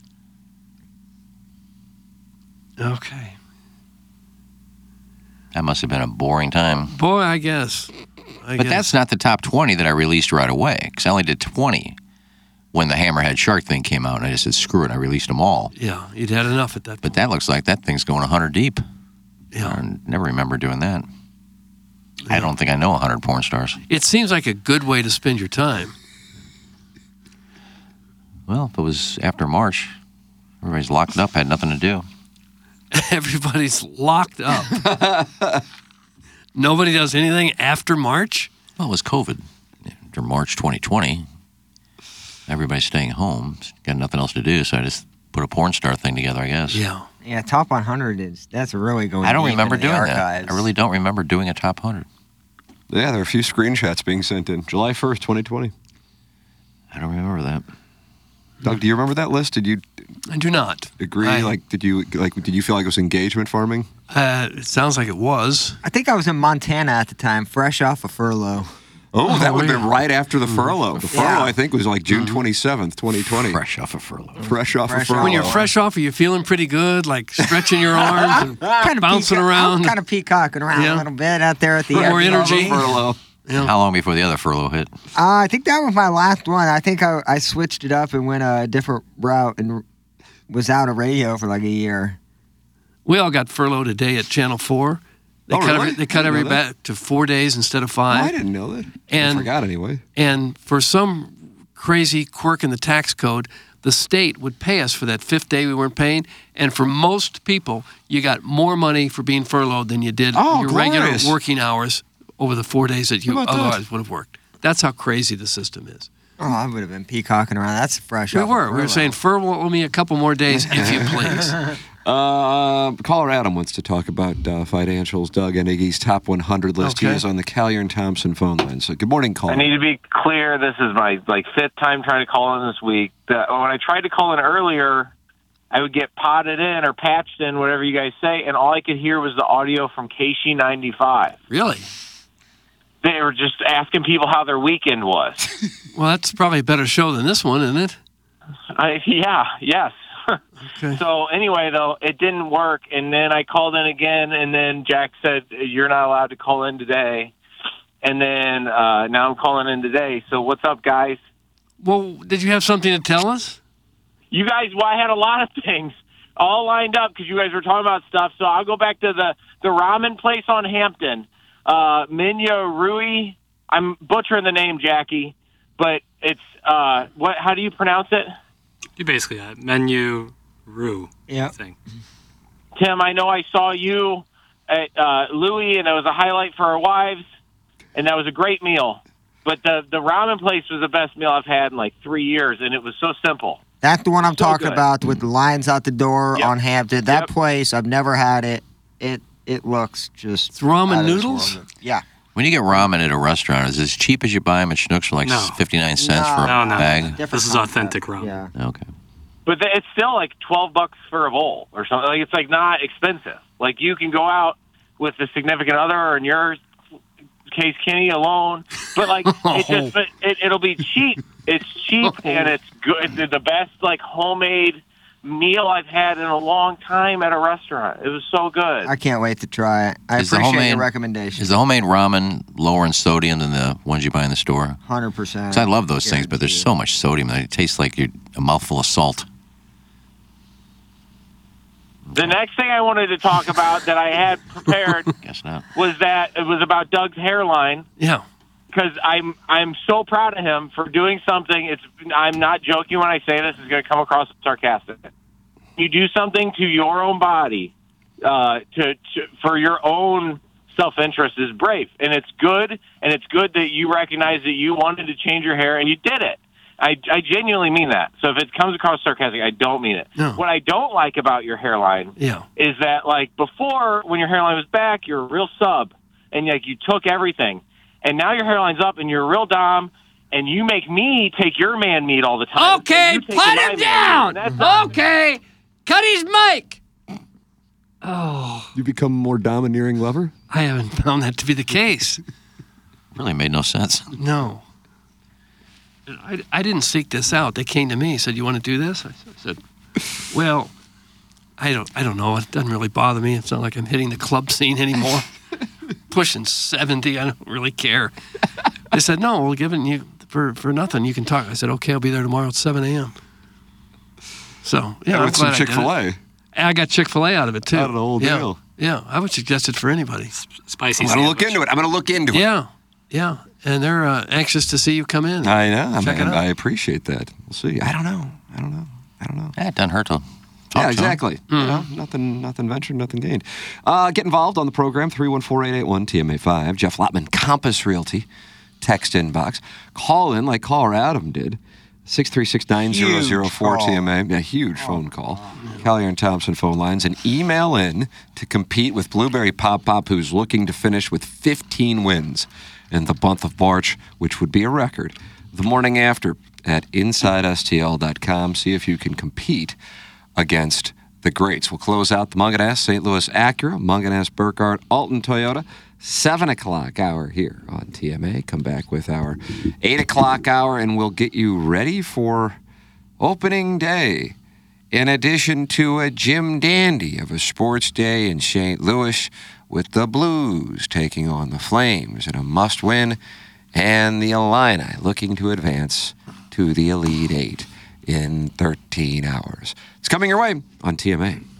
Okay. That must have been a boring time. Boy, I guess. I but guess. that's not the top twenty that I released right away, because I only did twenty when the Hammerhead Shark thing came out, and I just said, screw it, I released them all. Yeah, you'd had enough at that point. But that looks like that thing's going one hundred deep. Yeah. I never remember doing that. I don't think I know one hundred porn stars. It seems like a good way to spend your time. Well, if it was after March, everybody's locked up, had nothing to do. Everybody's locked up. Nobody does anything after March? Well, it was COVID. After March twenty twenty, everybody's staying home. Got nothing else to do, so I just put a porn star thing together, I guess. Yeah. Yeah, top one hundred is, that's really going I don't deep remember into the doing that. archives. I really don't remember doing a top one hundred. Yeah, there are a few screenshots being sent in. July first, twenty twenty. I don't remember that. Doug, do you remember that list? Did you I do not. agree? I- like, did you like? Did you feel like it was engagement farming? Uh, it sounds like it was. I think I was in Montana at the time, fresh off a furlough. Oh, that would have yeah. been right after the furlough. The furlough, Yeah. I think, was like June twenty-seventh, twenty twenty. Fresh off a furlough. Fresh off Fresh a furlough. off. When you're fresh off, are you feeling pretty good? Like stretching your arms and Kind of bouncing around? kind of peacocking around Yeah. a little bit out there at the More end. energy. Furlough. Yeah. How long before the other furlough hit? Uh, I think that was my last one. I think I, I switched it up and went a different route and was out of radio for like a year. We all got furloughed today at Channel four. They Oh, cut really? every, they cut I didn't every know that. back to four days instead of Oh, five. I didn't know that. And- I forgot anyway. And for some crazy quirk in the tax code, the state would pay us for that fifth day we weren't paying. And for most people, you got more money for being furloughed than you did Oh, your regular glorious. working hours over the four days that you How about that? otherwise would have worked. That's how crazy the system is. Oh, I would have been peacocking around. That's fresh. We off a were. We were furlough. saying furlough me a couple more days, if you please. Uh, Caller Adam wants to talk about uh, financials. Doug and Iggy's top one hundred list. He Okay. is on the Callier and Thompson phone line. So, good morning, caller. I need to be clear. This is my like fifth time trying to call in this week. The, when I tried to call in earlier, I would get potted in or patched in, whatever you guys say, and all I could hear was the audio from K C ninety-five. Really? They were just asking people how their weekend was. Well, that's probably a better show than this one, isn't it? I, yeah, yes. Okay. So anyway, though, it didn't work, and then I called in again, and then Jack said, you're not allowed to call in today. And then uh, now I'm calling in today. So what's up, guys? Well, did you have something to tell us? You guys, well, I had a lot of things all lined up because you guys were talking about stuff. So I'll go back to the, the ramen place on Hampton. Uh, Minya Rui. I'm butchering the name, Jackie, but it's, uh, what? How do you pronounce it? You basically got menu roux Yeah. thing. Tim, I know I saw you at uh, Louis, and it was a highlight for our wives, and that was a great meal. But the, the ramen place was the best meal I've had in like three years, and it was so simple. That's the one I'm So talking good. about with the lines out the door Yep. on Hampton. That Yep. place, I've never had it. It it looks just It's ramen out of this noodles? world. Yeah. When you get ramen at a restaurant, is it as cheap as you buy them at Schnucks for like No. fifty-nine cents No. for a Oh, No, no. bag? Different This is concept. authentic ramen. Yeah. Okay. but th- it's still like twelve bucks for a bowl or something. Like it's like not expensive. Like you can go out with a significant other, or in your case, Kenny alone. But like it's just it, it'll be cheap. It's cheap and it's good. It's the best like homemade meal I've had in a long time at a restaurant. It was so good. I can't wait to try it. I Is the appreciate homemade- your recommendation. Is the homemade ramen lower in sodium than the ones you buy in the store? one hundred percent. 'Cause I love those things, but there's so much sodium that it tastes like you're a mouthful of salt. The next thing I wanted to talk about that I had prepared Guess not. was that it was about Doug's hairline. Yeah. Because I'm I'm so proud of him for doing something. It's I'm not joking when I say this. It's going to come across sarcastic. You do something to your own body uh, to, to for your own self-interest is brave, and it's good. And it's good that you recognize that you wanted to change your hair and you did it. I, I genuinely mean that. So if it comes across sarcastic, I don't mean it. No. What I don't like about your hairline Yeah. is that, like, before, when your hairline was back, you're a real sub, and, like, you took everything. And now your hairline's up, and you're a real dom, and you make me take your man meat all the time. Okay, You take put my him man down. meat, and that's not- Okay, cut his mic. Oh, You become a more domineering lover? I haven't found that to be the case. Really made no sense. No. I, I didn't seek this out. They came to me, said, "You want to do this?" I said, "Well, I don't I don't know. It doesn't really bother me. It's not like I'm hitting the club scene anymore. Pushing seventy, I don't really care." They said, "No, we'll give it you for, for nothing. You can talk." I said, "Okay, I'll be there tomorrow at seven a.m." So, yeah, And I'm with some glad I did it. Chick-fil-A. I got Chick-fil-A out of it, too. Out of the whole yeah. deal. Yeah, I would suggest it for anybody. Spicy I'm going to look into it. I'm going to look into it. Yeah, yeah. And they're uh, anxious to see you come in. I know. I, Check mean, it out. I appreciate that. We'll see. I don't know. I don't know. I don't know. Yeah, it doesn't hurt to talk Yeah, to 'em. exactly. Mm-hmm. You know, nothing, nothing ventured, nothing gained. Uh, get involved on the program, three one four, eight eight one, T M A five. Jeff Lotman, Compass Realty, text inbox. Call in like caller Adam did, six three six, nine zero zero four T M A. A huge phone call. Collier and Thompson phone lines. And email in to compete with Blueberry Pop Pop, who's looking to finish with fifteen wins in the month of March, which would be a record. The morning after at inside S T L dot com. See if you can compete against the greats. We'll close out the Munganess Saint Louis Acura, Munganess Burkhardt Alton Toyota, seven o'clock hour here on T M A. Come back with our eight o'clock hour, and we'll get you ready for opening day. In addition to a Jim Dandy of a sports day in Saint Louis, with the Blues taking on the Flames in a must-win, and the Illini looking to advance to the Elite Eight in thirteen hours. It's coming your way on T M A.